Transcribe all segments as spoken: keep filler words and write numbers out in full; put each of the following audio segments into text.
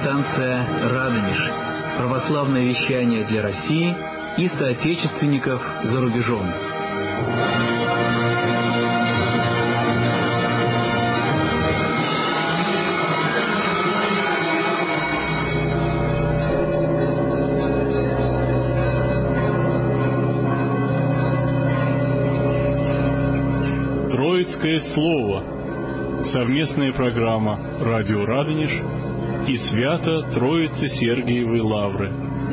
Радиостанция «Радонеж». Православное вещание для России и соотечественников за рубежом. Троицкое слово. Совместная программа «Радио Радонеж» и Свято-Троицы Сергиевой Лавры.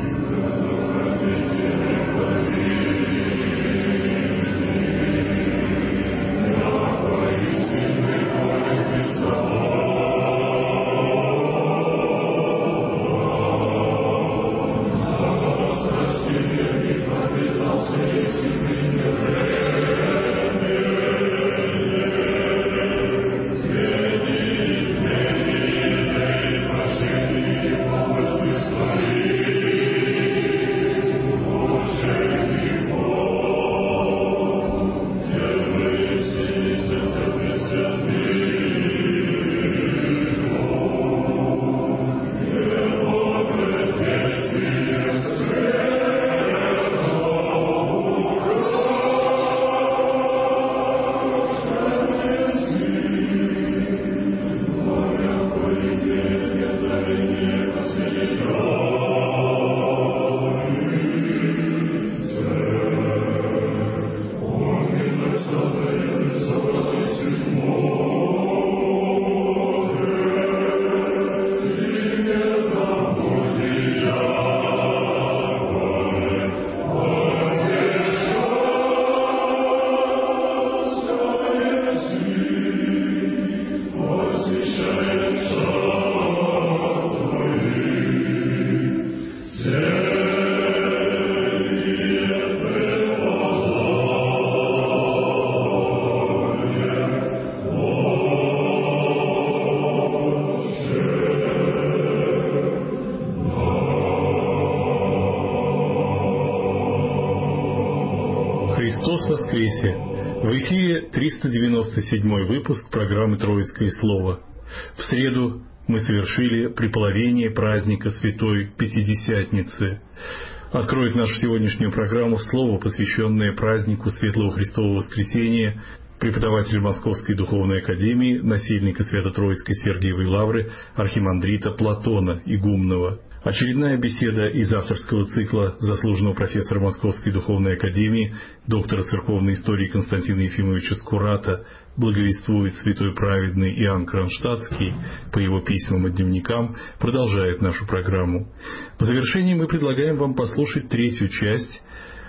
Христос воскресе! В эфире триста девяносто седьмой выпуск программы «Троицкое слово». В среду мы совершили преполовение праздника Святой Пятидесятницы. Откроет нашу сегодняшнюю программу слово, посвященное празднику Светлого Христового Воскресения, преподаватель Московской Духовной Академии, насельника Свято-Троицкой Сергиевой Лавры, архимандрита Платона Игумнова. Очередная беседа из авторского цикла заслуженного профессора Московской Духовной Академии, доктора церковной истории Константина Ефимовича Скурата «Благовествует святой праведный Иоанн Кронштадтский» по его письмам и дневникам, продолжает нашу программу. В завершении мы предлагаем вам послушать третью часть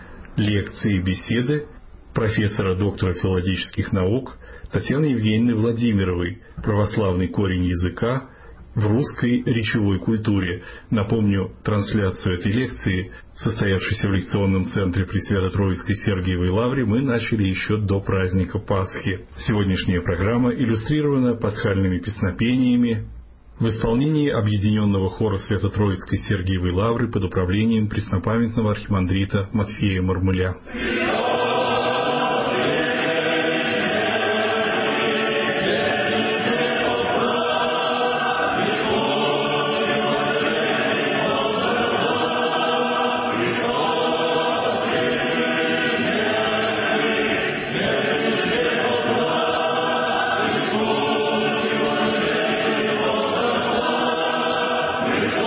лекции беседы профессора, доктора филологических наук Татьяны Евгеньевны Владимировой «Православный корень языка в русской речевой культуре». Напомню, трансляцию этой лекции, состоявшейся в лекционном центре при Свято-Троицкой Сергиевой Лавре, мы начали еще до праздника Пасхи. Сегодняшняя программа иллюстрирована пасхальными песнопениями в исполнении объединенного хора Свято-Троицкой Сергиевой Лавры под управлением преснопамятного архимандрита Матфея Мармыля.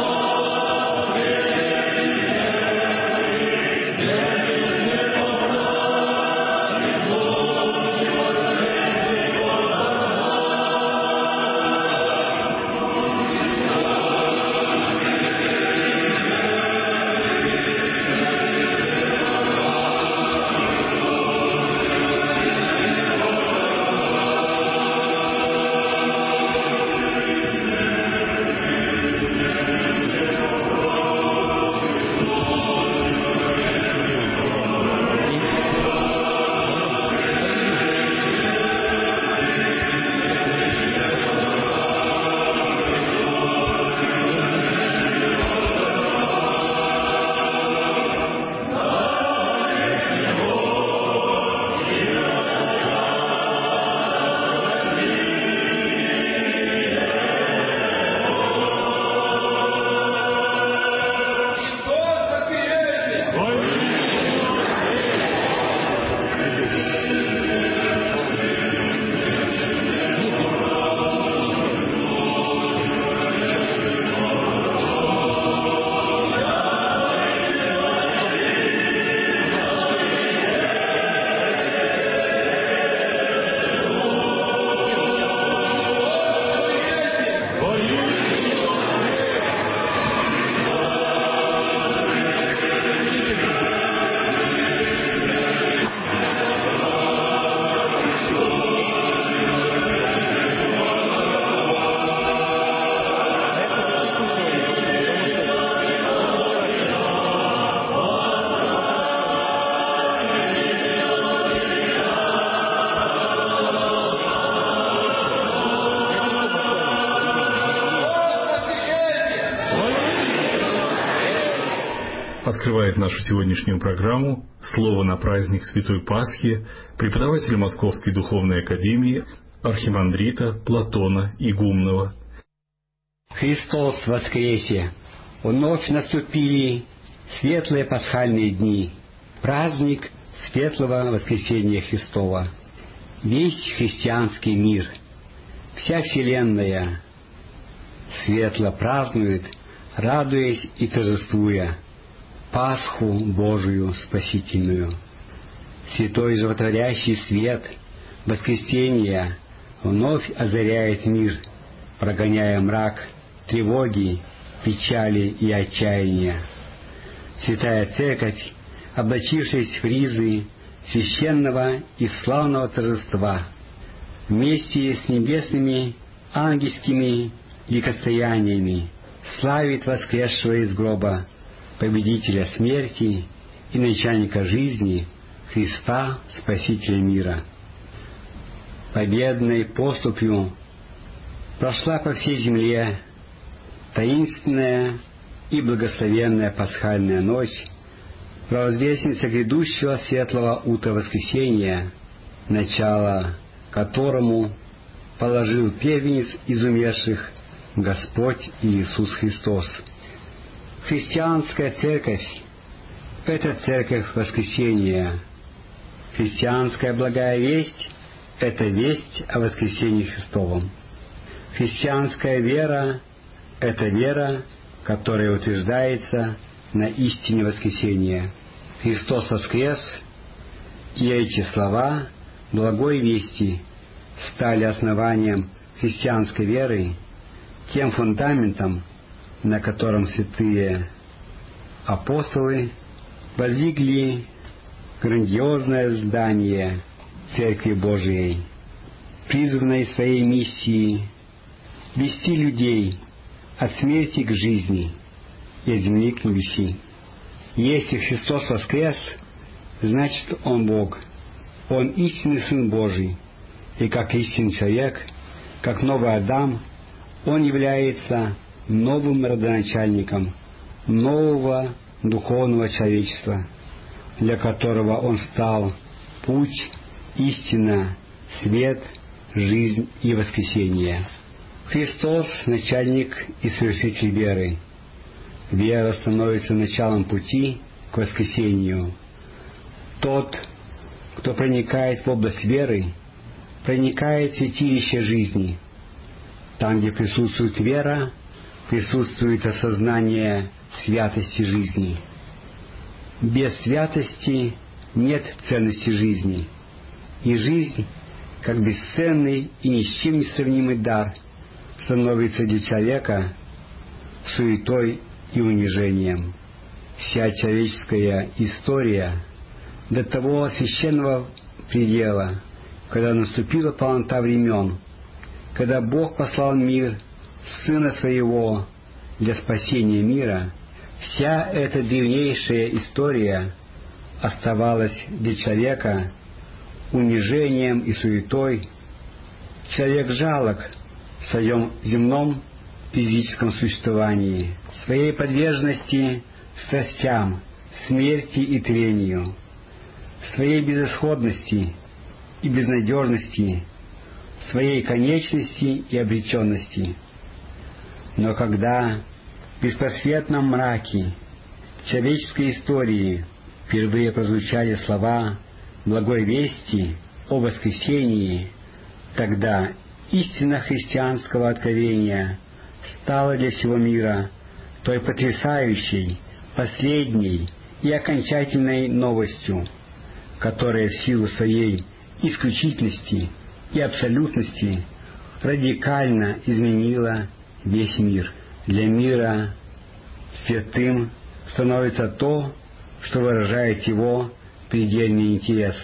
Yeah. Открывает нашу сегодняшнюю программу «Слово на праздник Святой Пасхи» преподаватель Московской Духовной Академии архимандрита Платона Игумнова. Христос воскресе! Вновь наступили светлые пасхальные дни, праздник светлого воскресения Христова. Весь христианский мир, вся вселенная светло празднует, радуясь и торжествуя Пасху Божию Спасительную. Святой животворящий свет воскресения вновь озаряет мир, прогоняя мрак, тревоги, печали и отчаяния. Святая Церковь, облачившись в ризы священного и славного торжества, вместе с небесными ангельскими ликостояниями славит воскресшего из гроба победителя смерти и начальника жизни Христа, Спасителя мира. Победной поступью прошла по всей земле таинственная и благословенная пасхальная ночь, провозвестница грядущего светлого утра воскресения, начало которому положил первенец из умерших Господь Иисус Христос. Христианская церковь — это церковь воскресения. Христианская благая весть — это весть о воскресении Христовом. Христианская вера — это вера, которая утверждается на истине воскресения. Христос воскрес, и эти слова благой вести стали основанием христианской веры, тем фундаментом, на котором святые апостолы воздвигли грандиозное здание Церкви Божией, призванной своей миссией вести людей от смерти к жизни и от земли к небеси. Если Христос воскрес, значит Он Бог, Он истинный Сын Божий, и как истинный человек, как новый Адам, Он является новым родоначальником нового духовного человечества, для которого Он стал путь, истина, свет, жизнь и воскресение. Христос — начальник и совершитель веры. Вера становится началом пути к воскресению. Тот, кто проникает в область веры, проникает в святилище жизни. Там, где присутствует вера, присутствует осознание святости жизни. Без святости нет ценности жизни, и жизнь, как бесценный и ни с чем не сравнимый дар, становится для человека суетой и унижением. Вся человеческая история до того священного предела, когда наступила полнота времен, когда Бог послал мир Сына Своего для спасения мира, вся эта древнейшая история оставалась для человека унижением и суетой. Человек жалок в своем земном физическом существовании, своей подверженности страстям, смерти и трению, своей безысходности и безнадежности, своей конечности и обреченности. Но когда в беспросветном мраке человеческой истории впервые прозвучали слова благой вести о воскресении, тогда истина христианского откровения стала для всего мира той потрясающей, последней и окончательной новостью, которая в силу своей исключительности и абсолютности радикально изменила весь мир. Для мира святым становится то, что выражает его предельный интерес.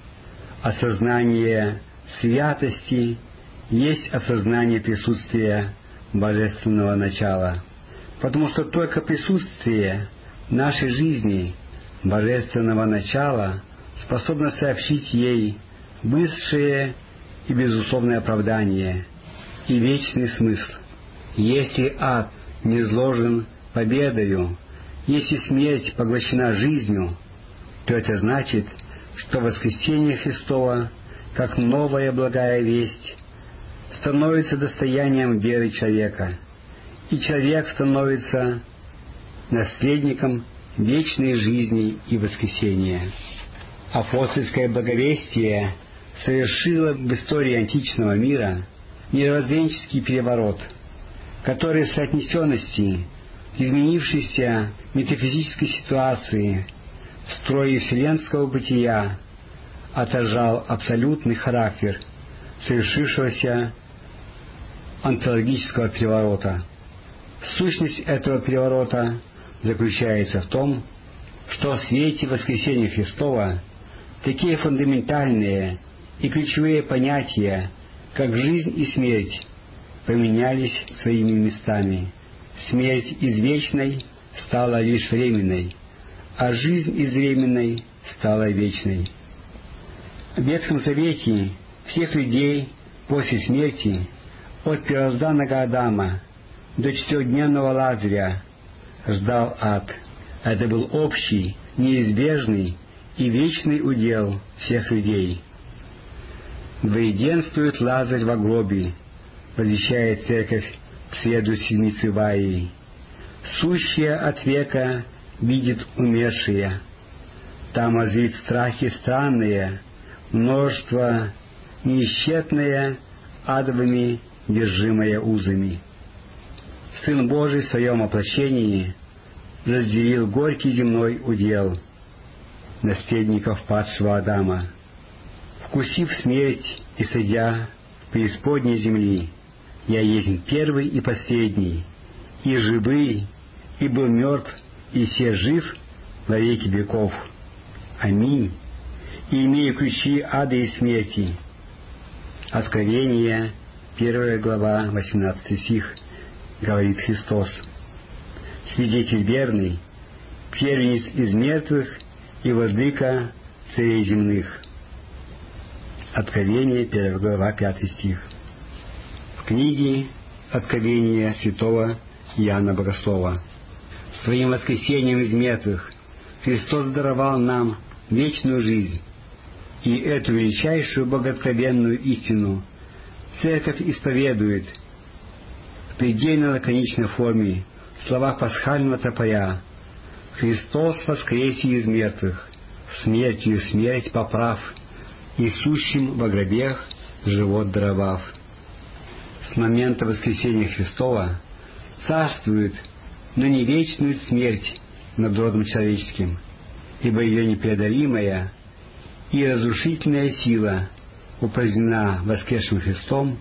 Осознание святости есть осознание присутствия божественного начала, потому что только присутствие нашей жизни божественного начала способно сообщить ей высшее и безусловное оправдание и вечный смысл. Если ад не изложен победою, Если смерть поглощена жизнью, то это значит, что воскресение Христово, как новая благая весть, становится достоянием веры человека, и человек становится наследником вечной жизни и воскресения. Апостольское благовестие совершило в истории античного мира мировоззренческий переворот, который в соотнесенности изменившейся метафизической ситуации в строе вселенского бытия отражал абсолютный характер совершившегося онтологического переворота. Сущность этого переворота заключается в том, что в свете воскресения Христова такие фундаментальные и ключевые понятия, как жизнь и смерть, поменялись своими местами. Смерть из вечной стала лишь временной, а жизнь из временной стала вечной. В Ветхом Завете всех людей после смерти, от первозданного Адама до четырехдневного Лазаря, ждал ад. Это был общий, неизбежный и вечный удел всех людей. «Воединствует Лазарь во гробе», возвещает Церковь в среду Седмицы Ваи. «Сущее от века видит умершие. Там озрит страхи странные, множество неисчетное, адовыми держимое узами». Сын Божий в своем воплощении разделил горький земной удел наследников падшего Адама. Вкусив смерть и сойдя в преисподней земли, я есть первый и последний, и живый, и был мертв, и се жив во веки веков. Аминь. И имею ключи ада и смерти. Откровение, первая глава, восемнадцатый стих, говорит Христос. Свидетель верный, первенец из мертвых и владыка царей земных. Откровение, первая глава, пятый стих. В книге Откровения святого Иоанна Богослова. Своим воскресением из мертвых Христос даровал нам вечную жизнь, и эту величайшую богооткровенную истину Церковь исповедует в предельно лаконичной форме в словах пасхального тропаря: «Христос воскресе из мертвых, смертью смерть поправ, и сущим во гробех живот даровав». С момента воскресения Христова царствует, но не вечную смерть над родом человеческим, ибо ее непреодолимая и разрушительная сила упразднена воскресшим Христом,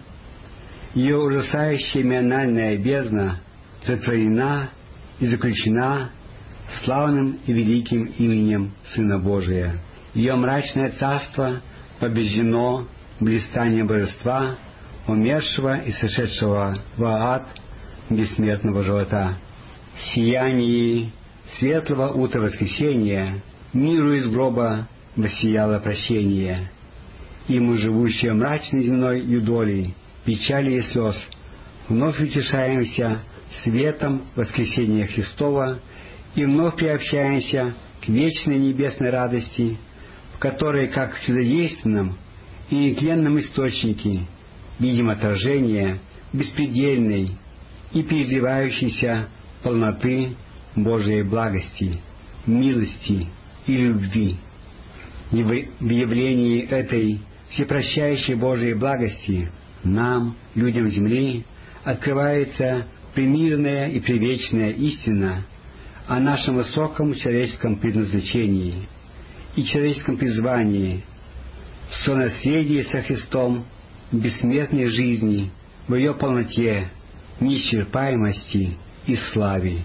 ее ужасающая миональная бездна затворена и заключена славным и великим именем Сына Божия. Ее мрачное царство побеждено блистанием божества, умершего и сошедшего в ад бессмертного живота. В сиянии светлого утра воскресения миру из гроба воссияло прощение. И мы, живущие мрачной земной юдолей, печали и слез, вновь утешаемся светом воскресения Христова и вновь приобщаемся к вечной небесной радости, в которой, как в чудодейственном и нетленном источнике, видим отражение беспредельной и переливающейся полноты Божией благости, милости и любви. И в явлении этой всепрощающей Божией благости нам, людям земли, открывается примирная и привечная истина о нашем высоком человеческом предназначении и человеческом призвании в сонаследии со Христом бессмертной жизни в ее полноте, неисчерпаемости и славе.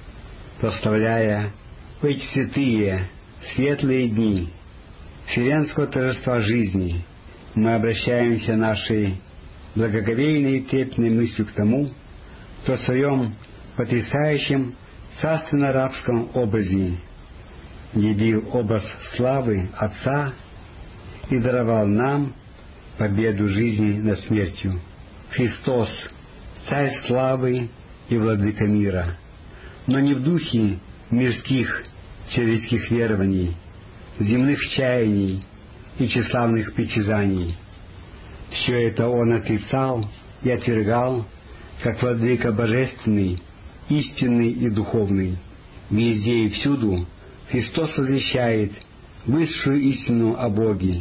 Прославляя в эти святые, светлые дни вселенского торжества жизни, мы обращаемся нашей благоговейной и трепетной мыслью к тому, кто в своем потрясающем царственно-рабском образе явил образ славы Отца и даровал нам победу жизни над смертью. Христос, Царь славы и Владыка мира, но не в духе мирских человеческих верований, земных чаяний и тщеславных притязаний. Все это он отрицал и отвергал, как владыка божественный, истинный и духовный. Везде и всюду Христос возвещает высшую истину о Боге.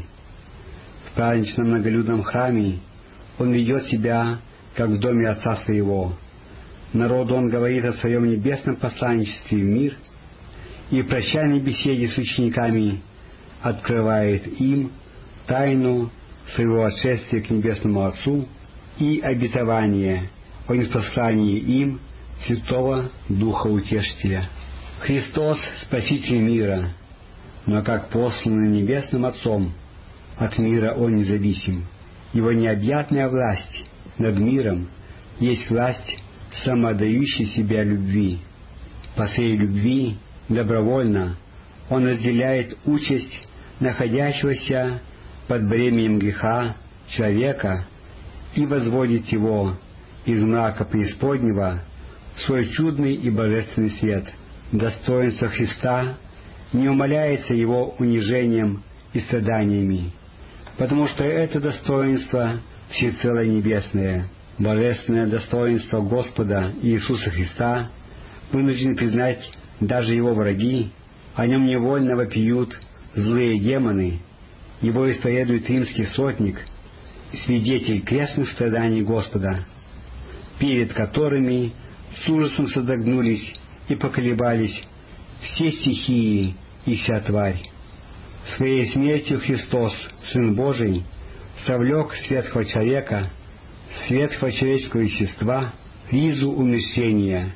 В праздничном многолюдном храме Он ведет себя, как в доме Отца Своего. Народу Он говорит о Своем небесном посланничестве в мир и в прощальной беседе с учениками открывает им тайну Своего отшествия к Небесному Отцу и обетование о ниспослании им Святого Духа Утешителя. Христос — Спаситель мира, но как посланный Небесным Отцом от мира Он независим. Его необъятная власть над миром есть власть самоотдающей себя любви. По своей любви добровольно Он разделяет участь находящегося под бременем греха человека и возводит его из мрака преисподнего в свой чудный и божественный свет. Достоинство Христа не умаляется Его унижением и страданиями, потому что это достоинство всецело небесное. Божественное достоинство Господа Иисуса Христа вынуждены признать даже Его враги, о Нем невольно вопиют злые демоны, Его исповедует римский сотник, свидетель крестных страданий Господа, перед которыми с ужасом содрогнулись и поколебались все стихии и вся тварь. Своей смертью Христос, Сын Божий, совлек с ветхого человека, с ветхого человеческого естества, ризу умерщвления,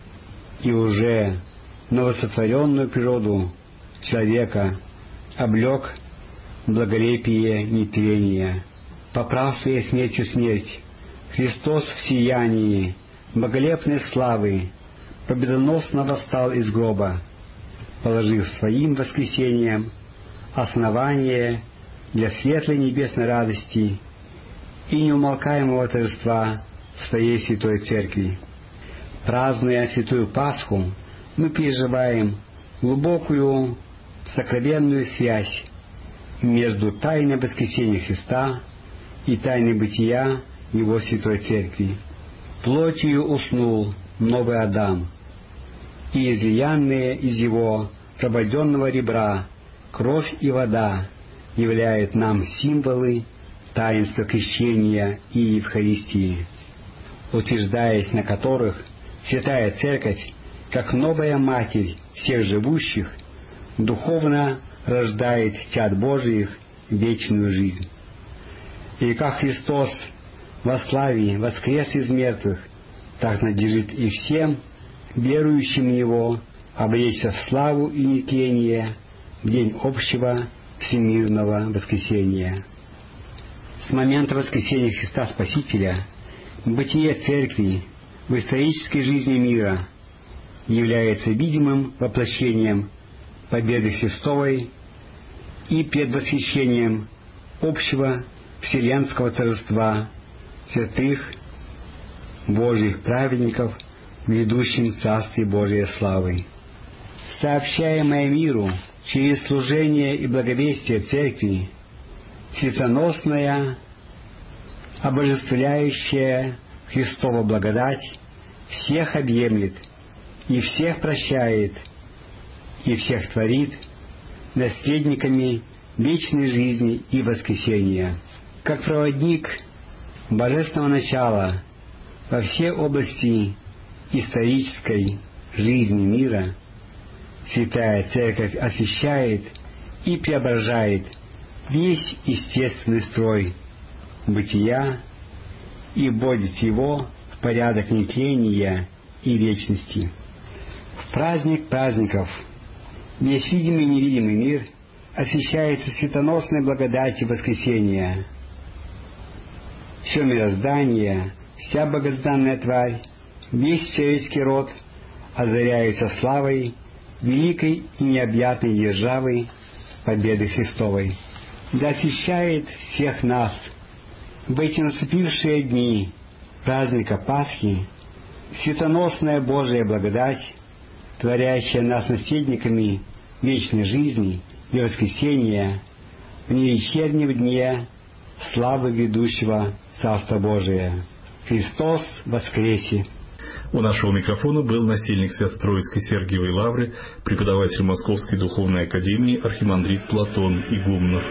и уже новосотворенную природу человека облег благолепие нетления. Поправ своей смертью смерть, Христос в сиянии боголепной славы победоносно восстал из гроба, положив своим воскресением основание для светлой небесной радости и неумолкаемого торжества своей Святой Церкви. Празднуя Святую Пасху, мы переживаем глубокую сокровенную связь между тайной воскресения Христа и тайной бытия Его Святой Церкви. Плотью уснул новый Адам, и излиянные из его прободенного ребра кровь и вода являют нам символы таинства крещения и Евхаристии, утверждаясь на которых Святая Церковь, как новая Матерь всех живущих, духовно рождает чад Божиих вечную жизнь. И как Христос во славе воскрес из мертвых, так надлежит и всем, верующим в Него, облечься в славу и нетление в день общего всемирного воскресения. С момента воскресения Христа Спасителя бытие Церкви в исторической жизни мира является видимым воплощением победы Христовой и предвосхищением общего вселенского торжества святых Божьих праведников в ведущем Царстве Божией славы. Сообщаемое миру через служение и благовестие Церкви, светоносная, обожествляющая Христова благодать всех объемлет и всех прощает, и всех творит наследниками вечной жизни и воскресения. Как проводник божественного начала во все области исторической жизни мира, Святая Церковь освещает и преображает весь естественный строй бытия и вводит его в порядок нетления и вечности. В праздник праздников весь видимый и невидимый мир освещается светоносной благодатью воскресения. Все мироздание, вся богозданная тварь, весь человеческий род озаряются славой великой и необъятной державы победы Христовой. Да освещает всех нас в эти наступившие дни праздника Пасхи светоносная Божия благодать, творящая нас наследниками вечной жизни и воскресения в невечернем дне славы ведущего Царства Божия. Христос воскресе! У нашего микрофона был насельник Свято-Троицкой Сергиевой Лавры, преподаватель Московской Духовной Академии архимандрит Платон Игумнов.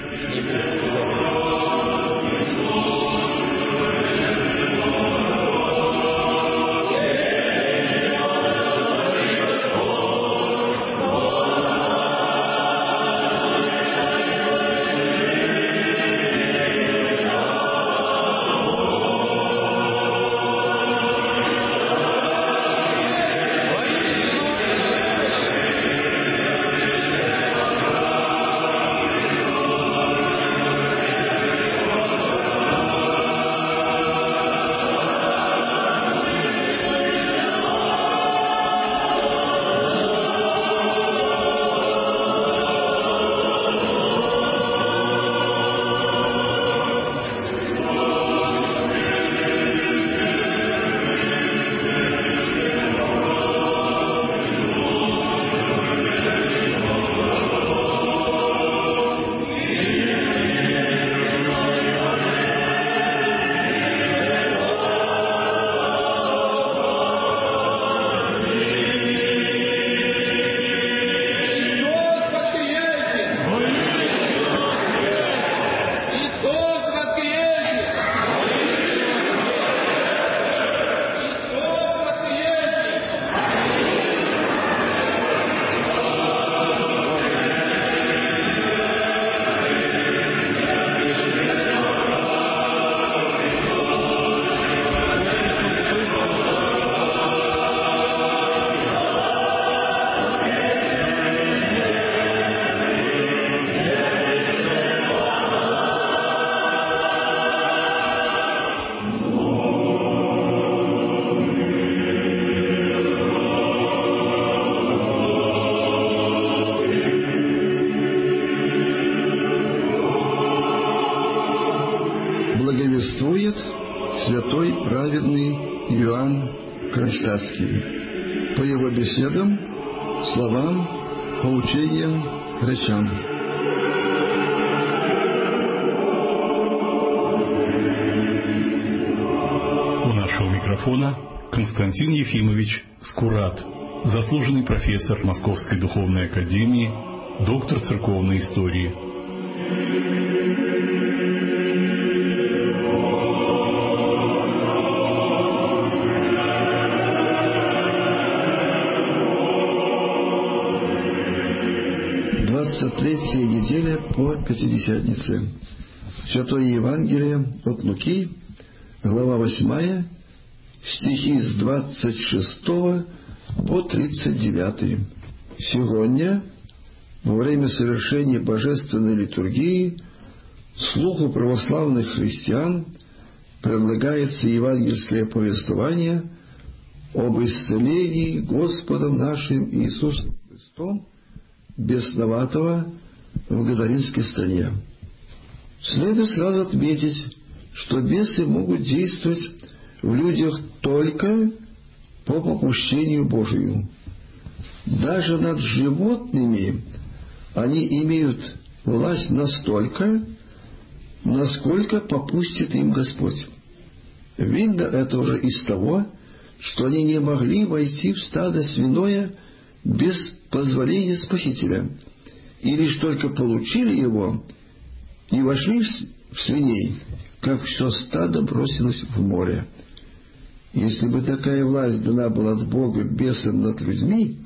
Благовествует святой праведный Иоанн Кронштадтский. По его беседам, словам, поучениям, речам. У нашего микрофона Константин Ефимович Скурат, заслуженный профессор Московской Духовной Академии, доктор церковной истории. двадцать третья неделя по Пятидесятнице. Святое Евангелие от Луки, глава восьмая, стихи с двадцать шестого по тридцать девятый. Сегодня, во время совершения божественной литургии, слуху православных христиан предлагается евангельское повествование об исцелении Господом нашим Иисусом Христом бесноватого в Гадаринской стране. Следует сразу отметить, что бесы могут действовать в людях только по попущению Божию. Даже над животными они имеют власть настолько, насколько попустит им Господь. Видно это уже из того, что они не могли войти в стадо свиное без позволения Спасителя, и лишь только получили его и вошли в свиней, как все стадо бросилось в море. Если бы такая власть дана была от Бога бесам над людьми,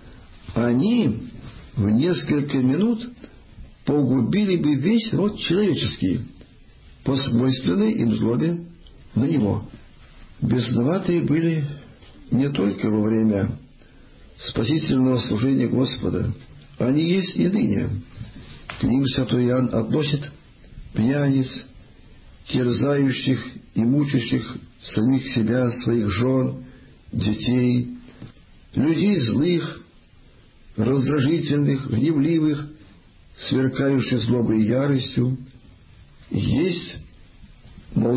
они в несколько минут погубили бы весь род человеческий по свойственной им злобе на него. Бесноватые были не только во время спасительного служения Господа, они есть и ныне. К ним святой Иоанн относит пьяниц, терзающих и мучащих самих себя, своих жен, детей, людей злых, раздражительных, гневливых, сверкающих злобой и яростью. Есть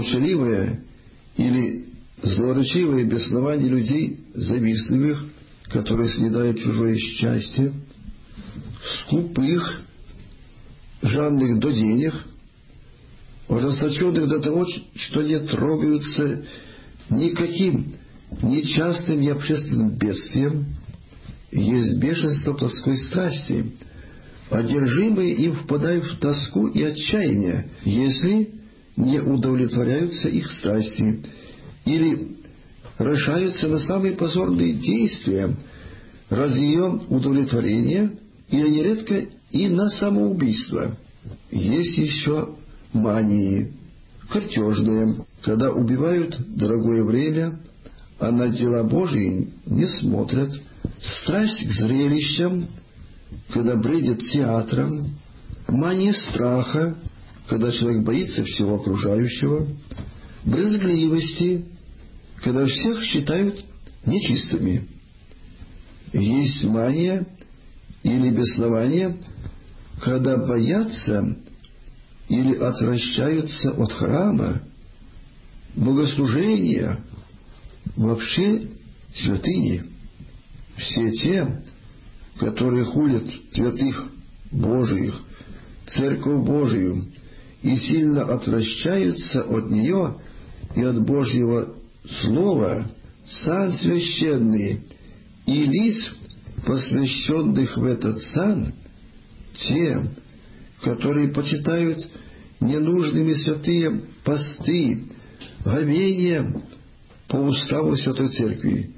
молчаливое или злоречивое беснование людей завистливых, который съедает чужое счастье, скупых, жадных до денег, ожесточенных до того, что не трогаются никаким нечастым и общественным бедствием, есть бешенство плотской страсти. Одержимые им впадают в тоску и отчаяние, если не удовлетворяются их страсти или решаются на самые позорные действия ради ее удовлетворения или нередко и на самоубийство. Есть еще мании, картежные, когда убивают дорогое время, а на дела Божии не смотрят. Страсть к зрелищам, когда бредят театром. Мания страха, когда человек боится всего окружающего. Брезгливости, когда всех считают нечистыми. Есть мания или беснование, когда боятся или отвращаются от храма, богослужения, вообще святыни. Все те, которые хулят святых Божиих, Церковь Божию, и сильно отвращаются от нее и от Божьего Слова, сан священный и лиц, посвященных в этот сан, те, которые почитают ненужными святые посты, говения по уставу Святой Церкви,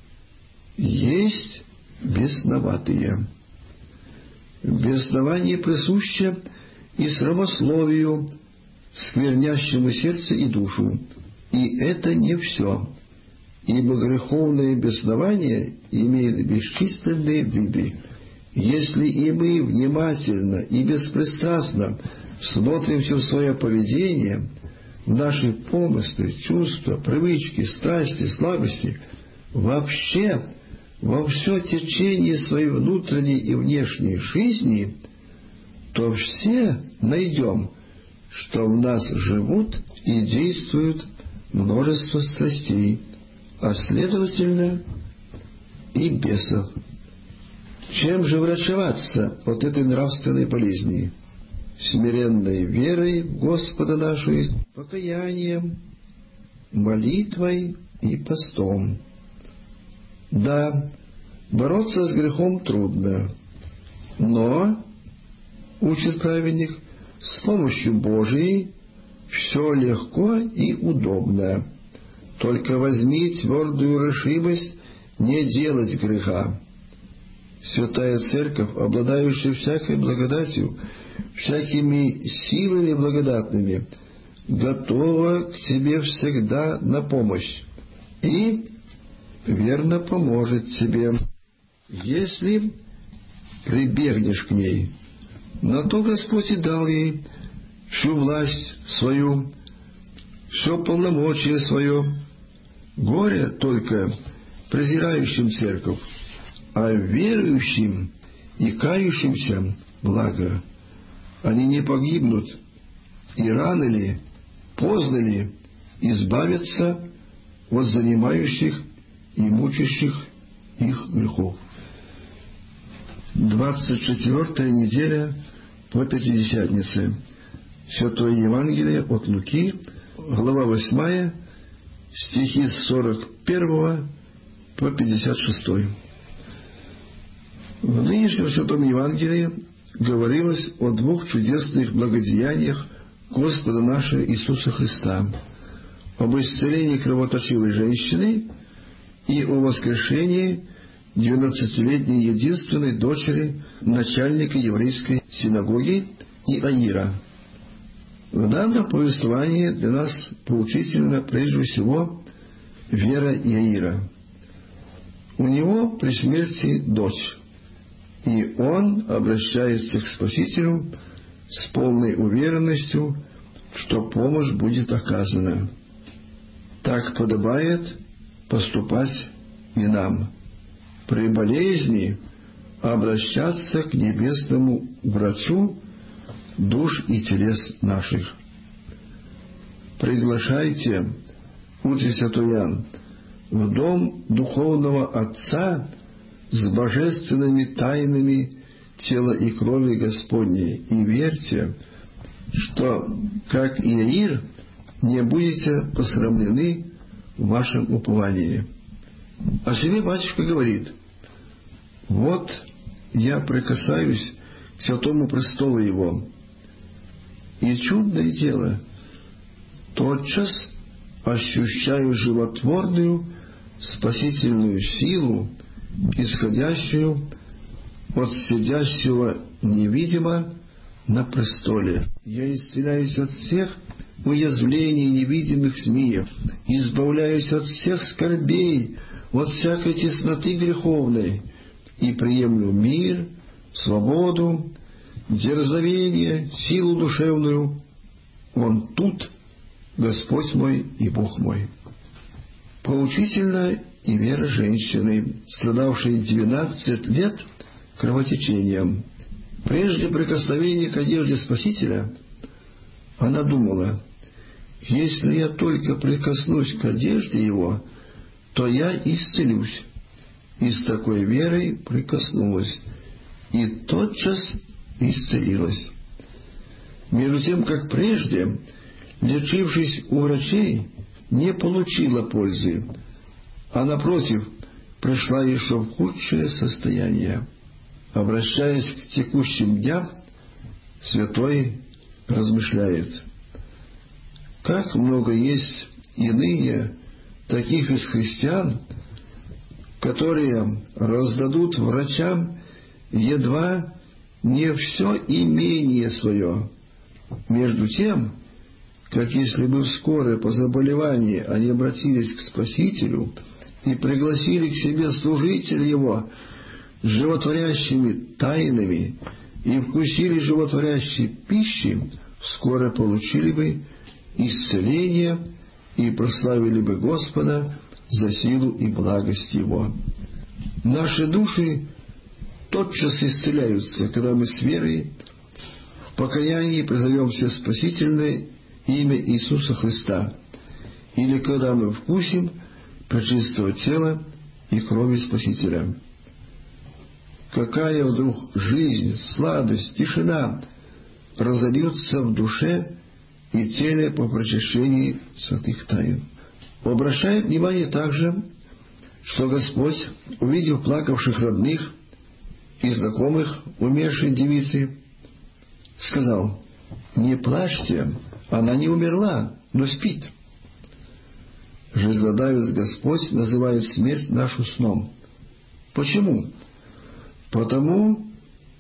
есть бесноватые. Беснование присуще и срамословию, сквернящему сердце и душу. И это не все, ибо греховное беснование имеет бесчисленные виды. Если и мы внимательно и беспристрастно смотримся в свое поведение, в наши помыслы, чувства, привычки, страсти, слабости, вообще во все течение своей внутренней и внешней жизни, то все найдем, что в нас живут и действуют множество страстей, а следовательно и бесов. Чем же врачеваться от этой нравственной болезни? Смиренной верой в Господа нашего, покаянием, молитвой и постом. Да, бороться с грехом трудно, но, учит праведник, с помощью Божией все легко и удобно. Только возьми твердую решимость не делать греха. Святая Церковь, обладающая всякой благодатью, всякими силами благодатными, готова к тебе всегда на помощь и верно поможет тебе, если прибегнешь к ней. На то Господь и дал ей всю власть свою, все полномочие свое. Горе только презирающим церковь, а верующим и кающимся благо. Они не погибнут, и рано ли, поздно ли избавятся от занимающих и мучащих их грехов. Двадцать четвертая неделя по Пятидесятнице. Святое Евангелие от Луки, глава восьмая, стихи с сорок первого по пятьдесят шестой. В нынешнем Святом Евангелии говорилось о двух чудесных благодеяниях Господа нашего Иисуса Христа: об исцелении кровоточивой женщины и о воскрешении двенадцатилетней единственной дочери начальника еврейской синагоги Иаира. В данном повествовании для нас поучительна прежде всего вера Иаира. У него при смерти дочь, и он обращается к Спасителю с полной уверенностью, что помощь будет оказана. Так подобает поступать и нам. При болезни обращаться к небесному врачу душ и телес наших. Приглашайте, учит святой Иоанн, в дом духовного Отца с божественными тайнами тела и крови Господней, и верьте, что, как Иаир, не будете посрамлены в вашем уповании. А себе батюшка говорит: вот я прикасаюсь к святому престолу его, и чудное дело, тотчас ощущаю животворную спасительную силу, исходящую от сидящего невидимо на престоле. Я исцеляюсь от всех уязвлений невидимых змеев, избавляюсь от всех скорбей, от всякой тесноты греховной, и приемлю мир, свободу, дерзновение, силу душевную. Он тут, Господь мой и Бог мой. Поучительна и вера женщины, страдавшей двенадцать лет кровотечением. Прежде прикосновения к одежде Спасителя она думала: если я только прикоснусь к одежде Его, то я исцелюсь. И с такой верой прикоснулась, и тотчас исцелилась. Между тем, как прежде, лечившись у врачей, не получила пользы, а, напротив, пришла еще в худшее состояние. Обращаясь к текущим дням, святой размышляет: как много есть иные таких из христиан, которые раздадут врачам едва не все имение свое, между тем, как если бы вскоре по заболевании они обратились к Спасителю и пригласили к себе служителя Его с животворящими тайнами и вкусили животворящей пищи, вскоре получили бы исцеление и прославили бы Господа за силу и благость Его. Наши души тотчас исцеляются, когда мы с верой в покаянии призовем все спасительное имя Иисуса Христа, или когда мы вкусим пречистого тела и крови Спасителя. Какая вдруг жизнь, сладость, тишина разольются в душе и теле по прочищении святых тайн. Обращает внимание также, что Господь, увидев плакавших родных и знакомых умершей девицы, сказал: «Не плачьте, она не умерла, но спит». Жизнодавец Господь называет смерть нашу сном. Почему? Потому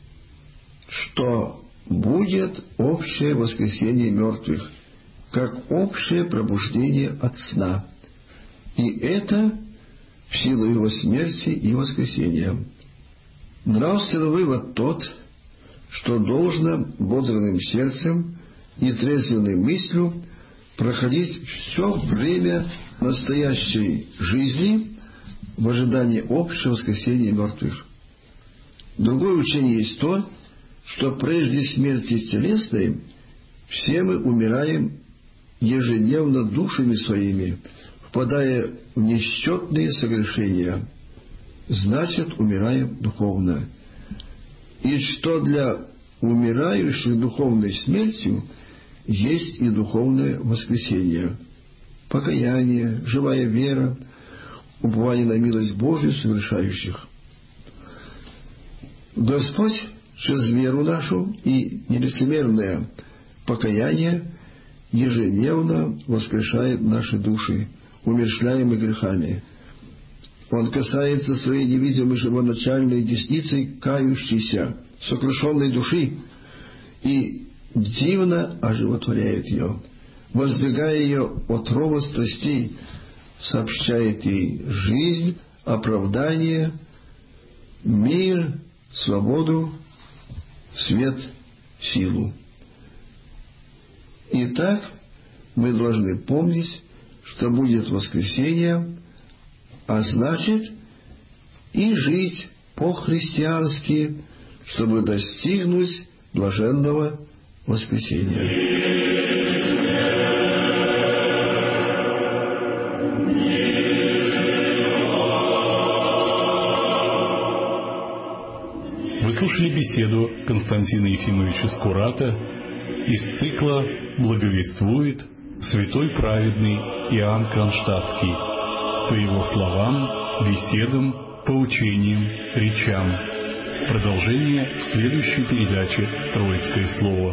что будет общее воскресение мертвых, как общее пробуждение от сна. И это в силу Его смерти и воскресения. Нравственный вывод тот, что должно бодрым сердцем и трезвенной мыслью проходить все время настоящей жизни в ожидании общего воскресения мертвых. Другое учение есть то, что прежде смерти телесной все мы умираем ежедневно душами своими, впадая в несчетные согрешения. Значит, умираем духовно. И что для умирающих духовной смертью есть и духовное воскресение, покаяние, живая вера, упование на милость Божию совершающих. Господь через веру нашу и нелицемерное покаяние ежедневно воскрешает наши души, умерщвляемые грехами. Он касается своей невидимой живоначальной десницей кающейся, сокрушенной души и дивно оживотворяет ее, воздвигая ее от рова страстей, сообщает ей жизнь, оправдание, мир, свободу, свет, силу. Итак, мы должны помнить, что будет воскресение, а значит и жить по-христиански, чтобы достигнуть блаженного воскресения. беседу Константина Ефимовича Скурата из цикла «Благовествует святой праведный Иоанн Кронштадтский» по его словам, беседам, поучениям, речам. Продолжение в следующей передаче «Троицкое слово».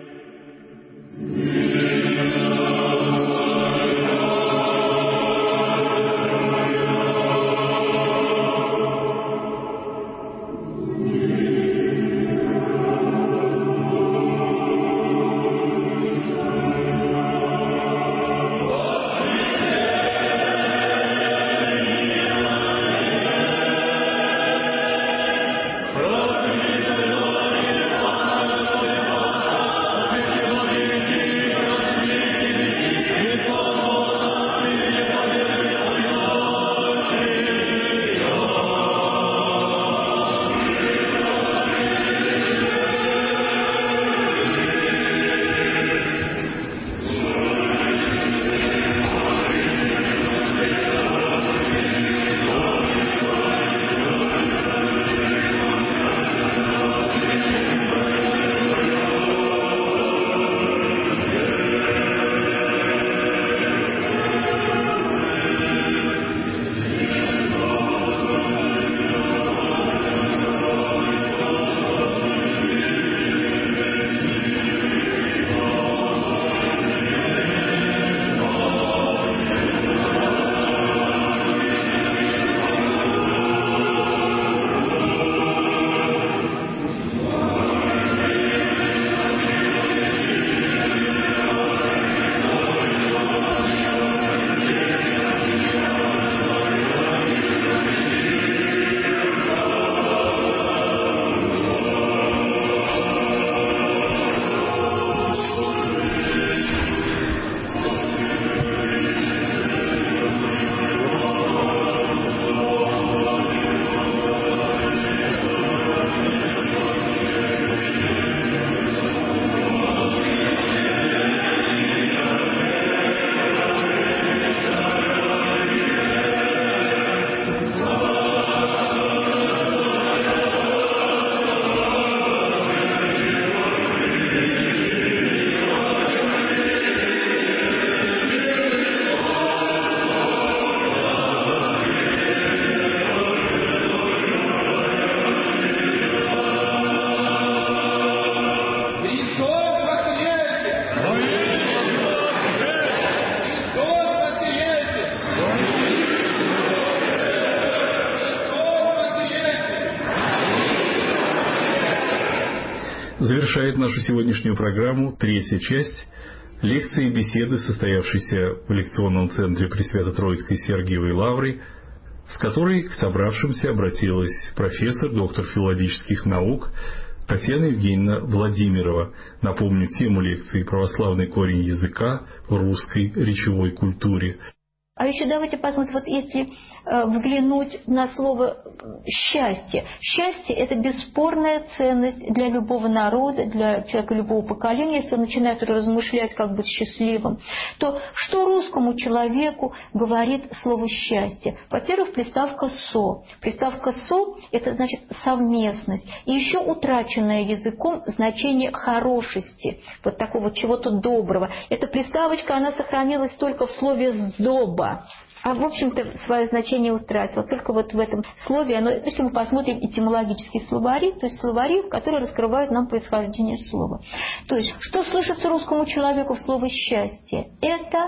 Завершает нашу сегодняшнюю программу третья часть лекции и беседы, состоявшейся в лекционном центре Пресвято-Троицкой Сергиевой Лавры, с которой к собравшимся обратилась профессор, доктор филологических наук Татьяна Евгеньевна Владимирова. Напомню тему лекции «Православный корень языка в русской речевой культуре». А еще давайте посмотрим, вот если э, взглянуть на слово «счастье». Счастье – это бесспорная ценность для любого народа, для человека любого поколения. Если он начинает размышлять, как быть счастливым, то что русскому человеку говорит слово «счастье»? Во-первых, приставка «со». Приставка «со» – это значит совместность. И еще утраченное языком значение хорошести, вот такого чего-то доброго. Эта приставочка, она сохранилась только в слове «сдоба». А, в общем-то, свое значение утратило. Только вот в этом слове, оно, если мы посмотрим этимологические словари, то есть словари, которые раскрывают нам происхождение слова. То есть, что слышится русскому человеку в слове «счастье»? Это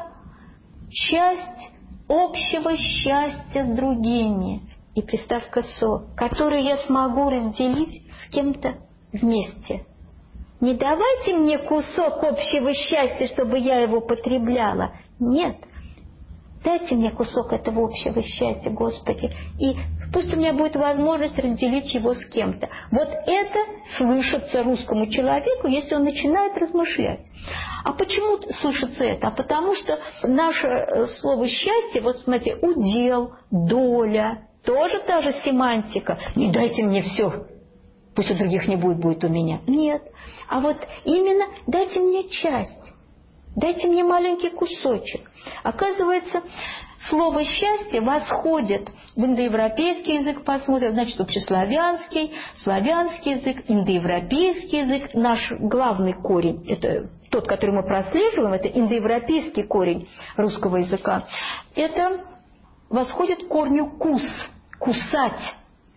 часть общего счастья с другими. И приставка «со», которую я смогу разделить с кем-то вместе. Не давайте мне кусок общего счастья, чтобы я его потребляла. Нет. Дайте мне кусок этого общего счастья, Господи, и пусть у меня будет возможность разделить его с кем-то. Вот это слышится русскому человеку, если он начинает размышлять. А почему слышится это? А потому что наше слово «счастье», вот смотрите, удел, доля, тоже та же семантика. Не дайте мне все, пусть у других не будет, будет у меня. Нет. А вот именно дайте мне часть. Дайте мне маленький кусочек. Оказывается, слово «счастье» восходит в индоевропейский язык, посмотрим, значит, общеславянский, славянский язык, индоевропейский язык. Наш главный корень, это тот, который мы прослеживаем, это индоевропейский корень русского языка. Это восходит к корню «кус», «кусать»,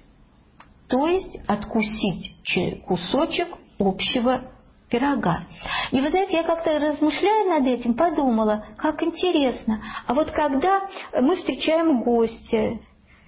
то есть откусить кусочек общего пирога. И вы знаете, я как-то размышляя над этим, подумала, как интересно. А вот когда мы встречаем гостя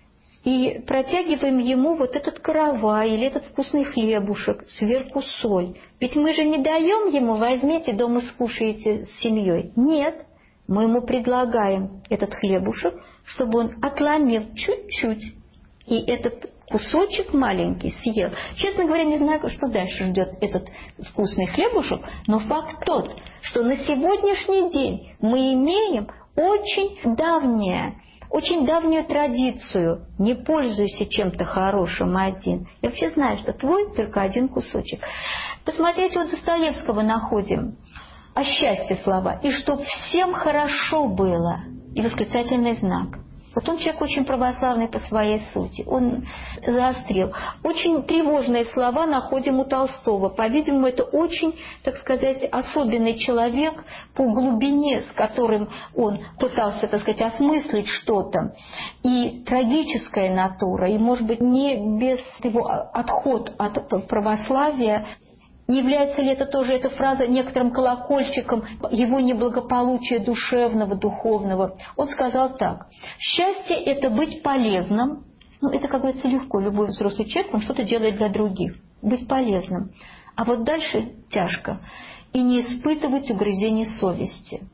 и протягиваем ему вот этот каравай или этот вкусный хлебушек, сверху соль, ведь мы же не даем ему: возьмите, дома скушаете с семьей. Нет, мы ему предлагаем этот хлебушек, чтобы он отломил чуть-чуть и этот кусочек маленький съел. Честно говоря, не знаю, что дальше ждет этот вкусный хлебушек, но факт тот, что на сегодняшний день мы имеем очень давнее, очень давнюю традицию: не пользуйся чем-то хорошим один. Я вообще знаю, что твой только один кусочек. Посмотрите, у Достоевского находим о счастье слова. И чтоб всем хорошо было. И восклицательный знак. Вот он человек очень православный по своей сути. Он заострил. Очень тревожные слова находим у Толстого. По-видимому, это очень, так сказать, особенный человек по глубине, с которым он пытался, так сказать, осмыслить что-то. И трагическая натура, и, может быть, не без его отход от православия. Не является ли это тоже, эта фраза, некоторым колокольчиком его неблагополучия душевного, духовного? Он сказал так: счастье – это быть полезным. Ну, это, как говорится, легко. Любой взрослый человек, он что-то делает для других. Быть полезным. А вот дальше тяжко. И не испытывать угрызений совести.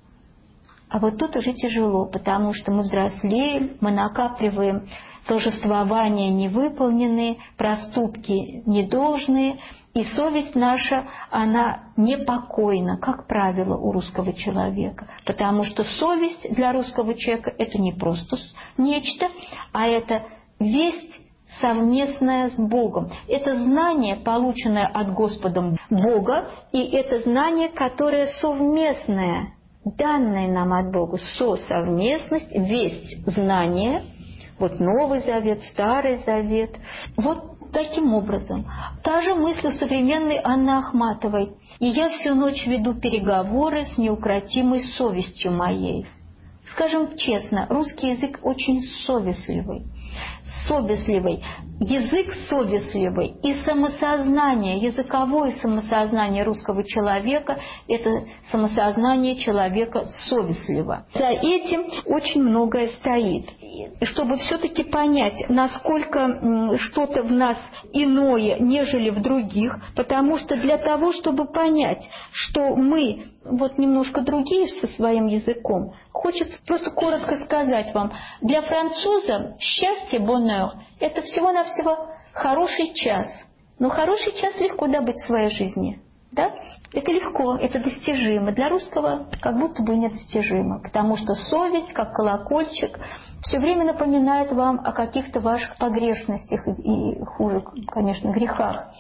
А вот тут уже тяжело, потому что мы взрослеем, мы накапливаем должествования невыполненные, проступки недолжные, и совесть наша, она непокойна, как правило, у русского человека. Потому что совесть для русского человека – это не просто нечто, а это весть совместное с Богом. Это знание, полученное от Господа Бога, и это знание, которое совместное, данное нам от Бога. Со-совместность, весть, знание. Вот Новый Завет, Старый Завет. Вот таким образом. Та же мысль у современной Анны Ахматовой. И я всю ночь веду переговоры с неукротимой совестью моей. Скажем честно, русский язык очень совестливый. Совестливый. Язык совестливый. И самосознание, языковое самосознание русского человека – это самосознание человека совестливого. За этим очень многое стоит. И чтобы все-таки понять, насколько что-то в нас иное, нежели в других, потому что для того, чтобы понять, что мы вот немножко другие со своим языком, хочется просто коротко сказать вам, для француза счастье, bonheur, это всего-навсего хороший час. Но хороший час легко добыть в своей жизни. Да? Это легко, это достижимо. Для русского как будто бы недостижимо, потому что совесть, как колокольчик, все время напоминает вам о каких-то ваших погрешностях и, и хуже, конечно, грехах.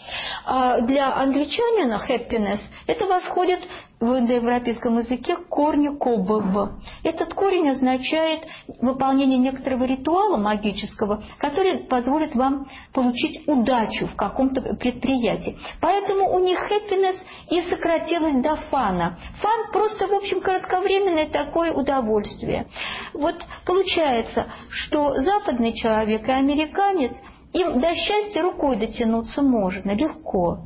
А для англичанина happiness это восходит в индоевропейском языке к корню кобб. Этот корень означает выполнение некоторого ритуала магического, который позволит вам получить удачу в каком-то предприятии. Поэтому у них happiness и сократилось до фана. Фан просто, в общем, кратковременное такое удовольствие. Вот получается, что западный человек и американец, им до счастья рукой дотянуться можно, легко.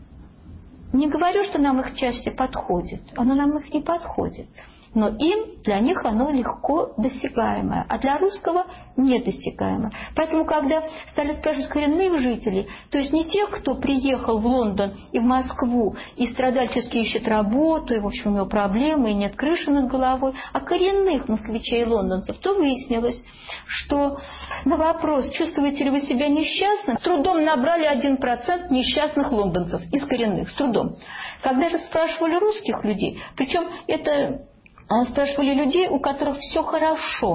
Не говорю, что нам их счастье подходит, оно нам их не подходит. Но им, для них оно легко досягаемое, а для русского недосягаемое. Поэтому, когда стали спрашивать коренных жителей, то есть не тех, кто приехал в Лондон и в Москву, и страдальчески ищет работу, и, в общем, у него проблемы, и нет крыши над головой, а коренных москвичей и лондонцев, то выяснилось, что на вопрос, чувствуете ли вы себя несчастным, с трудом набрали один процент несчастных лондонцев из коренных, с трудом. Когда же спрашивали русских людей, причем это... Спрашивали людей, у которых все хорошо.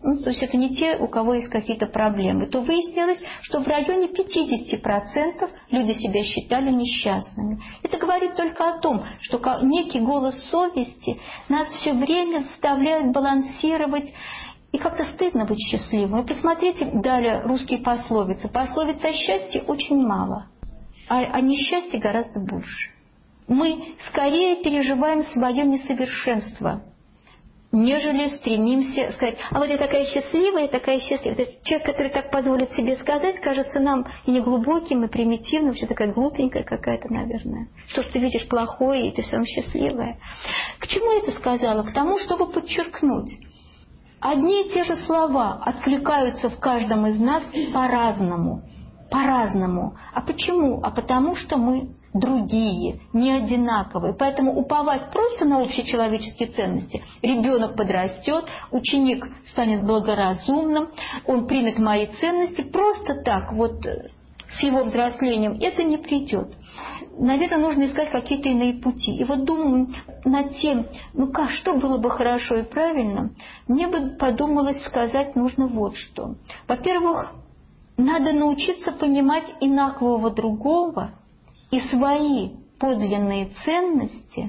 ну, то есть это не те, у кого есть какие-то проблемы, то выяснилось, что в районе пятьдесят процентов люди себя считали несчастными. Это говорит только о том, что некий голос совести нас все время заставляет балансировать, и как-то стыдно быть счастливым. И посмотрите далее русские пословицы. Пословиц о счастье очень мало, а о несчастье гораздо больше. Мы скорее переживаем свое несовершенство, нежели стремимся сказать: а вот я такая счастливая, я такая счастливая. То есть человек, который так позволит себе сказать, кажется нам и неглубоким, и примитивным, вообще такая глупенькая какая-то, наверное. Что ж ты видишь плохое, и ты все равно счастливая. К чему я это сказала? К тому, чтобы подчеркнуть. Одни и те же слова откликаются в каждом из нас по-разному. По-разному. А почему? А потому что мы другие, не одинаковые. Поэтому уповать просто на общечеловеческие ценности. Ребенок подрастет, ученик станет благоразумным, он примет мои ценности. Просто так, вот с его взрослением это не придет. Наверное, нужно искать какие-то иные пути. И вот думаю над тем, ну как, что было бы хорошо и правильно, мне бы подумалось сказать нужно вот что. Во-первых, надо научиться понимать инакового другого и свои подлинные ценности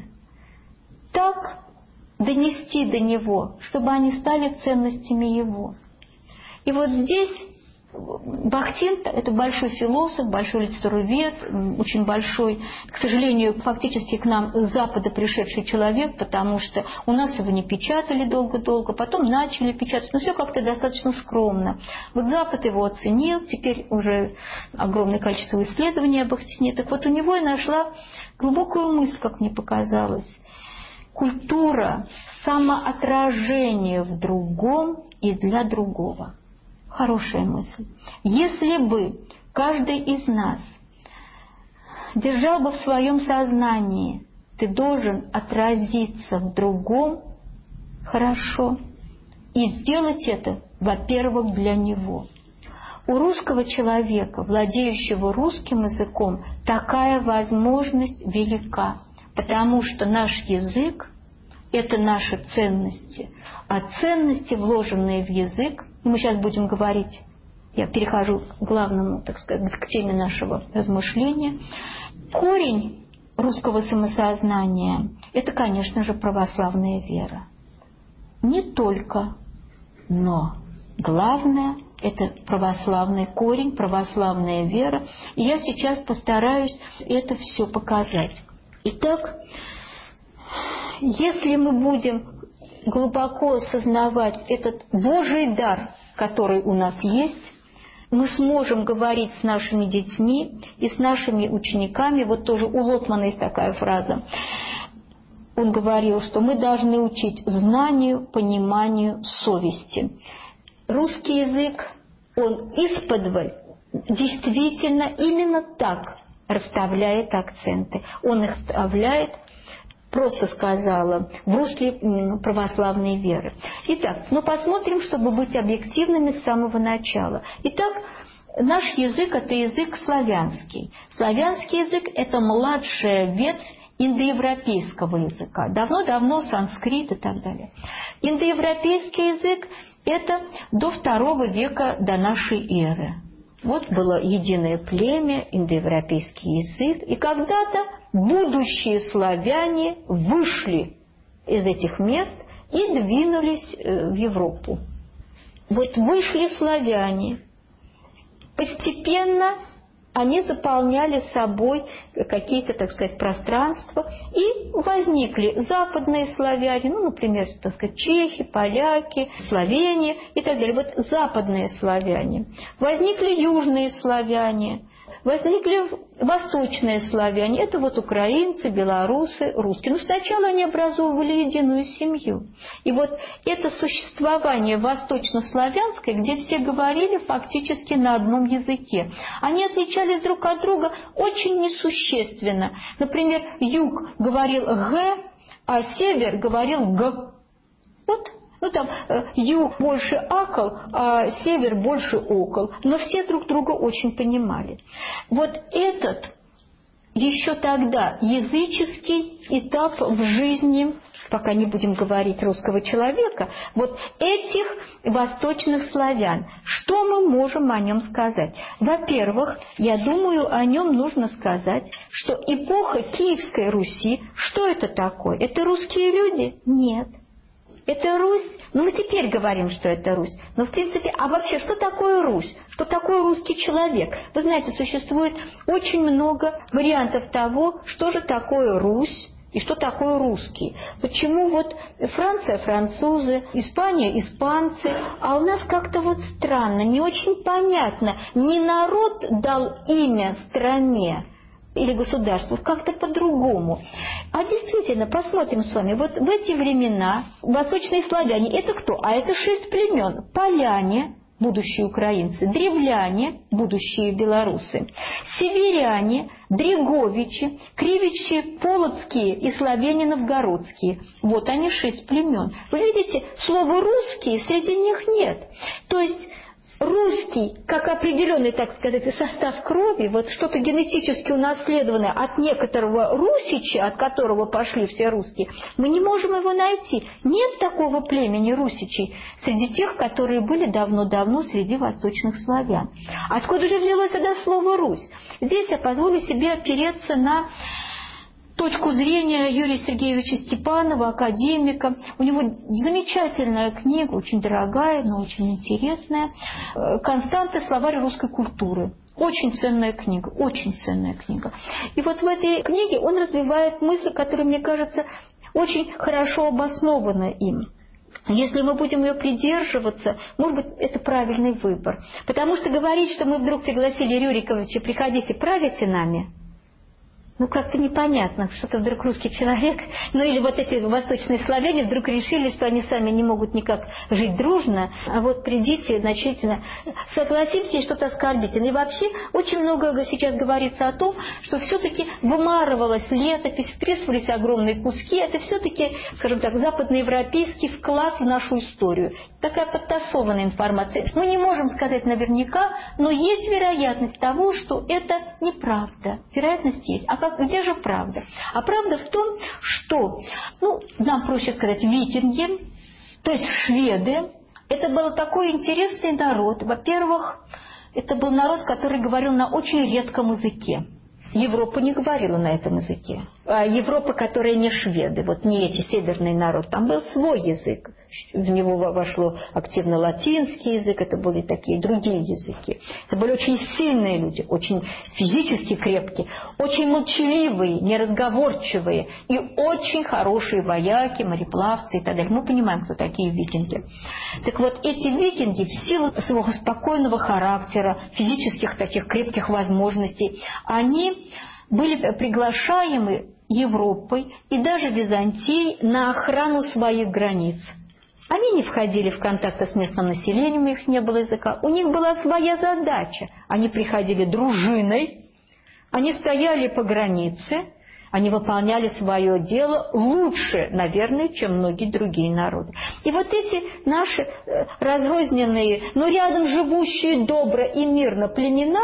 так донести до него, чтобы они стали ценностями его. И вот здесь Бахтин – это большой философ, большой литературовед, очень большой, к сожалению, фактически к нам с Запада пришедший человек, потому что у нас его не печатали долго-долго, потом начали печатать, но все как-то достаточно скромно. Вот Запад его оценил, теперь уже огромное количество исследований о Бахтине. Так вот, у него я нашла глубокую мысль, как мне показалось. Культура самоотражения в другом и для другого. Хорошая мысль. Если бы каждый из нас держал бы в своем сознании, ты должен отразиться в другом хорошо, и сделать это, во-первых, для него. У русского человека, владеющего русским языком, такая возможность велика, потому что наш язык – это наши ценности, а ценности, вложенные в язык, мы сейчас будем говорить, я перехожу к главному, так сказать, к теме нашего размышления. Корень русского самосознания – это, конечно же, православная вера. Не только, но главное – это православный корень, православная вера. И я сейчас постараюсь это все показать. Итак, если мы будем глубоко осознавать этот Божий дар, который у нас есть, мы сможем говорить с нашими детьми и с нашими учениками. Вот тоже у Лотмана есть такая фраза. Он говорил, что мы должны учить знанию, пониманию, совести. Русский язык, он исподволь действительно именно так расставляет акценты. Он их расставляет, просто сказала, в русле православной веры. Итак, ну посмотрим, чтобы быть объективными с самого начала. Итак, наш язык – это язык славянский. Славянский язык – это младшая ветвь индоевропейского языка. Давно-давно санскрит и так далее. Индоевропейский язык – это до второго века до нашей эры. Вот было единое племя, индоевропейский язык, и когда-то будущие славяне вышли из этих мест и двинулись в Европу. Вот вышли славяне. Постепенно они заполняли собой какие-то, так сказать, пространства, и возникли западные славяне, ну, например, так сказать, чехи, поляки, словени и так далее. Вот западные славяне. Возникли южные славяне. Возникли восточные славяне, это вот украинцы, белорусы, русские. Но сначала они образовывали единую семью. И вот это существование восточнославянское, где все говорили фактически на одном языке, они отличались друг от друга очень несущественно. Например, юг говорил «г», а север говорил «г». Вот. Ну, там э, юг больше акал, а север больше окол. Но все друг друга очень понимали. Вот этот еще тогда языческий этап в жизни пока не будем говорить русского человека, вот этих восточных славян. Что мы можем о нем сказать? Во-первых, я думаю, о нем нужно сказать, что эпоха Киевской Руси, что это такое? Это русские люди? Нет. Это Русь? Ну, мы теперь говорим, что это Русь. Но, в принципе, а вообще, что такое Русь? Что такое русский человек? Вы знаете, существует очень много вариантов того, что же такое Русь и что такое русский. Почему вот Франция – французы, Испания – испанцы, а у нас как-то вот странно, не очень понятно. Не народ дал имя стране или государству, как-то по-другому. А действительно, посмотрим с вами, вот в эти времена восточные славяне – это кто? А это шесть племен. Поляне, будущие украинцы, древляне, будущие белорусы, северяне, дреговичи, кривичи полоцкие и славяне новгородские. Вот они, шесть племен. Вы видите, слова «русские» среди них нет. То есть русский, как определенный, так сказать, состав крови, вот что-то генетически унаследованное от некоторого русича, от которого пошли все русские, мы не можем его найти. Нет такого племени русичей среди тех, которые были давно-давно среди восточных славян. Откуда же взялось тогда слово «Русь»? Здесь я позволю себе опереться на точку зрения Юрия Сергеевича Степанова, академика. У него замечательная книга, очень дорогая, но очень интересная. «Константы. Словарь русской культуры». Очень ценная книга, очень ценная книга. И вот в этой книге он развивает мысли, которые, мне кажется, очень хорошо обоснованы им. Если мы будем ее придерживаться, может быть, это правильный выбор. Потому что говорить, что мы вдруг пригласили Рюриковича, приходите, правите нами, ну, как-то непонятно, что-то вдруг русский человек, ну или вот эти восточные славяне вдруг решили, что они сами не могут никак жить дружно, а вот придите, значительно, согласимся, и что-то оскорбительное. И вообще очень много сейчас говорится о том, что все-таки вымарывалась летопись, вписывались огромные куски, это все-таки, скажем так, западноевропейский вклад в нашу историю. Такая подтасованная информация. Мы не можем сказать наверняка, но есть вероятность того, что это неправда. Вероятность есть. А как, где же правда? А правда в том, что, ну, нам проще сказать, викинги, то есть шведы, это был такой интересный народ. Во-первых, это был народ, который говорил на очень редком языке. Европа не говорила на этом языке. А Европа, которая не шведы, вот не эти, северный народ, там был свой язык. В него вошло активно латинский язык, это были такие другие языки. Это были очень сильные люди, очень физически крепкие, очень молчаливые, неразговорчивые и очень хорошие вояки, мореплавцы и так далее. Мы понимаем, кто такие викинги. Так вот, эти викинги в силу своего спокойного характера, физических таких крепких возможностей, они были приглашаемы Европой и даже Византией на охрану своих границ. Они не входили в контакты с местным населением, у них не было языка. У них была своя задача. Они приходили дружиной, они стояли по границе, они выполняли свое дело лучше, наверное, чем многие другие народы. И вот эти наши разрозненные, но рядом живущие добро и мирно племена,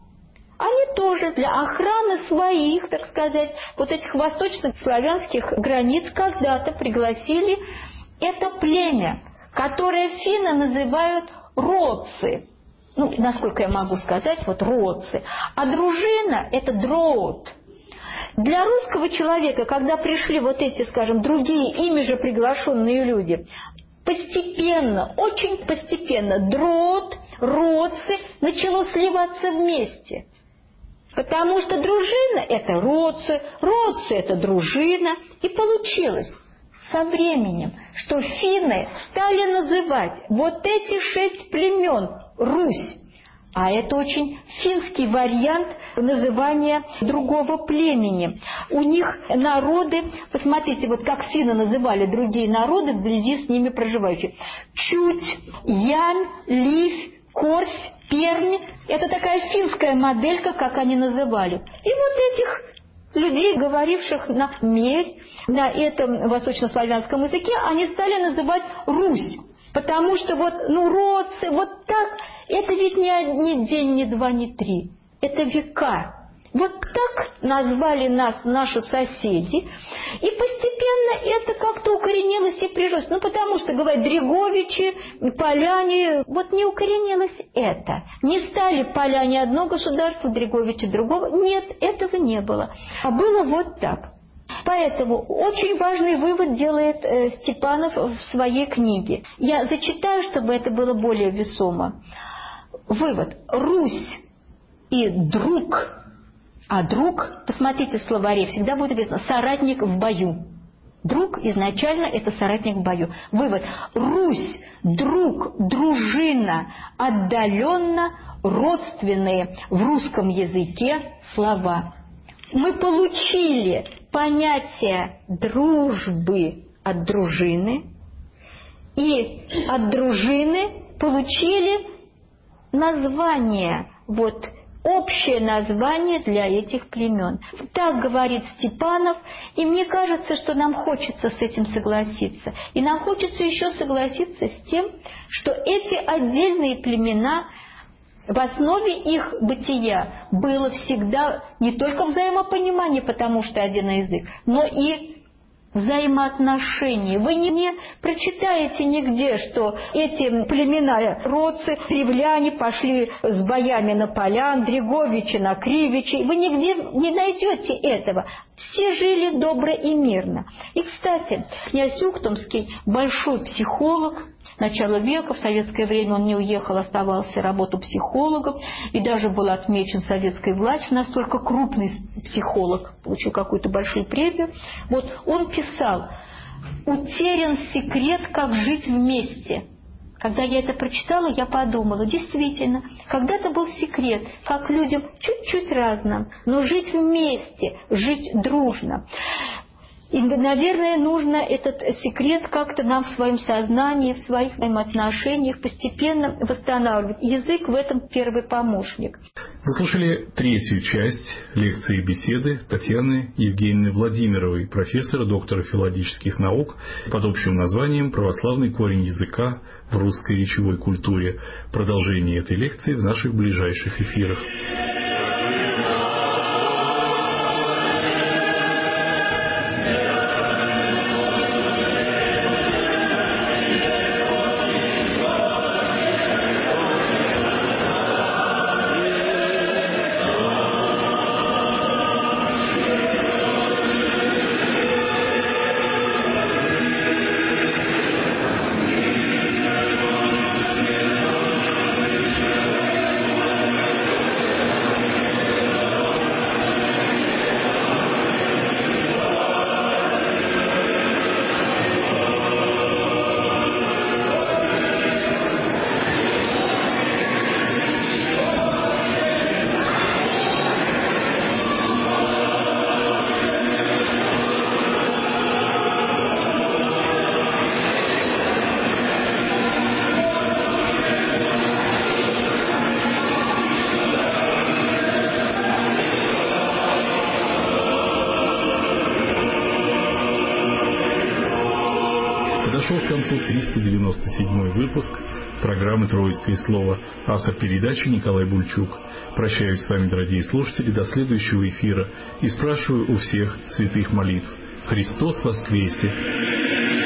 они тоже для охраны своих, так сказать, вот этих восточных славянских границ когда-то пригласили это племя, которое финны называют родцы. Ну, насколько я могу сказать, вот родцы. А дружина – это дроут. Для русского человека, когда пришли вот эти, скажем, другие, ими же приглашенные люди, постепенно, очень постепенно дроут, родцы начало сливаться вместе. Потому что дружина – это родцы, родцы – это дружина. И получилось со временем, что финны стали называть вот эти шесть племен Русь. А это очень финский вариант называния другого племени. У них народы, посмотрите, вот как финны называли другие народы вблизи с ними проживающие. Чуть, Ямь, Ливь, Корфь, Пермь. Это такая финская моделька, как они называли. И вот этих людей, говоривших на мерь, на этом восточнославянском языке, они стали называть Русь. Потому что вот, ну, родцы, вот так, это ведь не, не день, не два, не три. Это века. Вот так назвали нас наши соседи, и постепенно это как-то укоренилось и прижилось. Ну, потому что, говорят, Дреговичи, поляне, вот не укоренилось это. Не стали поляне одно государство, Дреговичи другого. Нет, этого не было. А было вот так. Поэтому очень важный вывод делает э, Степанов в своей книге. Я зачитаю, чтобы это было более весомо. Вывод. Русь и друг, а друг, посмотрите в словаре, всегда будет написано «соратник в бою». Друг изначально это соратник в бою. Вывод. Русь, друг, дружина, отдаленно родственные в русском языке слова. Мы получили понятие дружбы от дружины, и от дружины получили название, вот, общее название для этих племен. Так говорит Степанов, и мне кажется, что нам хочется с этим согласиться. И нам хочется еще согласиться с тем, что эти отдельные племена, в основе их бытия было всегда не только взаимопонимание, потому что один язык, но и взаимоотношения. Вы не, не прочитаете нигде, что эти племена, родцы, древляне пошли с боями на полян, Дреговичи на Кривичи. Вы нигде не найдете этого. Все жили добро и мирно. И, кстати, князь Ухтомский, большой психолог, начала века, в советское время он не уехал, оставался, работал психологом, и даже был отмечен советской властью, настолько крупный психолог, получил какую-то большую премию. Вот он писал: «Утерян секрет, как жить вместе». Когда я это прочитала, я подумала, действительно, когда-то был секрет, как людям чуть-чуть разным, но жить вместе, жить дружно. И, наверное, нужно этот секрет как-то нам в своем сознании, в своих отношениях постепенно восстанавливать. Язык в этом первый помощник. Вы слушали третью часть лекции и беседы Татьяны Евгеньевны Владимировой, профессора, доктора филологических наук, под общим названием «Православный корень языка в русской речевой культуре». Продолжение этой лекции в наших ближайших эфирах. Подошел к концу триста девяносто седьмой выпуск программы «Троицкое слово». Автор передачи Николай Бульчук. Прощаюсь с вами, дорогие слушатели, до следующего эфира и спрашиваю у всех святых молитв. Христос воскресе!